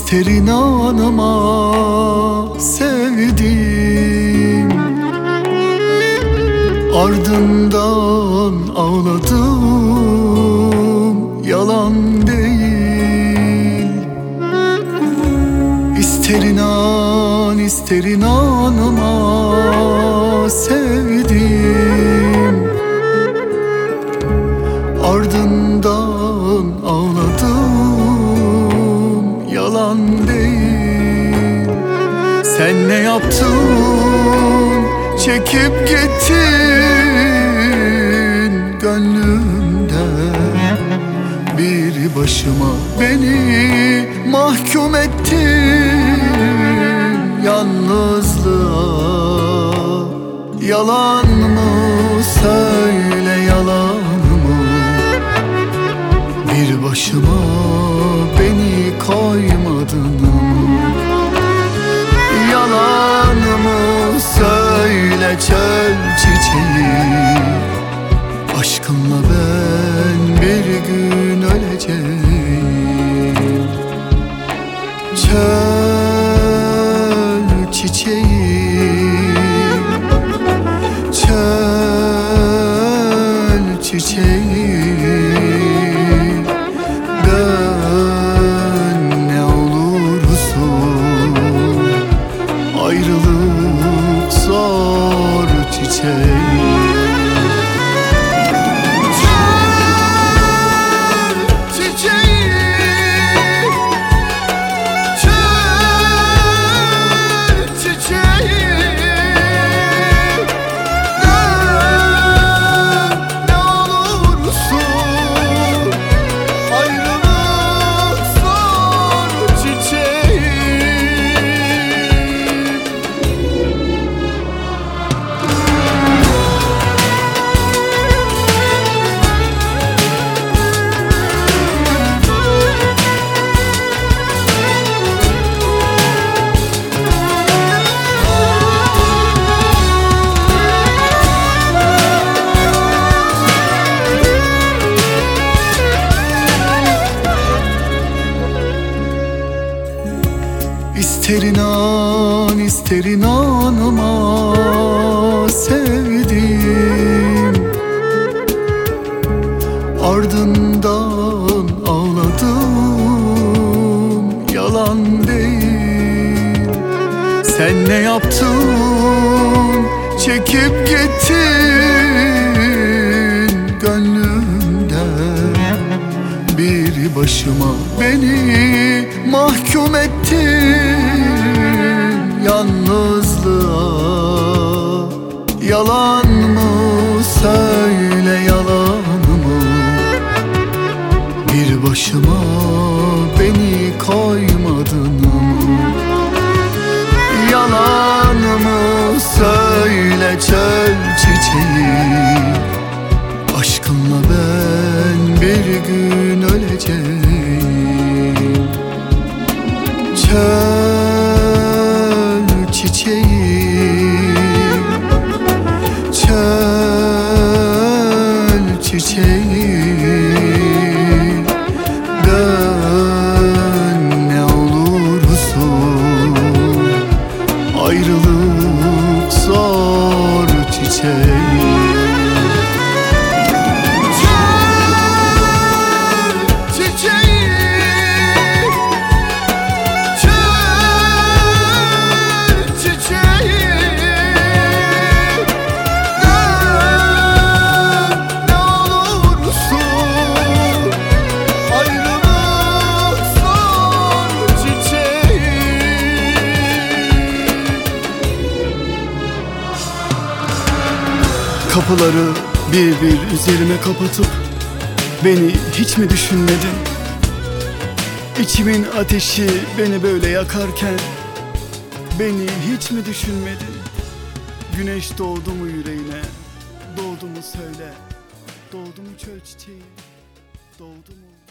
İster inanma sevdim, ardından ağladım, yalan değil. İster inan ister inanma sevdim, ardından ağladım, yalan değil. Sen ne yaptın, çekip gittin gönlümden, bir başıma beni mahkum ettin yalnızlığa. Yalan mı söyle, yalan mı? Bir başıma beni koymadın mı? Yalan mı söyle çöl çiçeği, aşkınla ben bir gün öleceğim. Çöl çiçeği, çöl çiçeği, dön ne olursun, ayrılık zor çiçeği. İster inan ister inanma sevdim, ardından ağladım, yalan değil. Sen ne yaptın, çekip gittin gönlümden, bir başıma beni mahkum ettin yalnızlığa. Yalan mı söyle, yalan mı? Bir başıma beni koymadın mı? Yalan mı söyle çöl çiçeği, aşkınla ben bir gün öleceğim. Çöl çiçeği, çöl çiçeği, dön ne olursun, ayrılık zor çiçeği. Kapıları bir bir üzerime kapatıp beni hiç mi düşünmedin? İçimin ateşi beni böyle yakarken beni hiç mi düşünmedin? Güneş doğdu mu yüreğine? Doğdu mu söyle? Doğdu mu çöl çiçeği? Doğdu mu?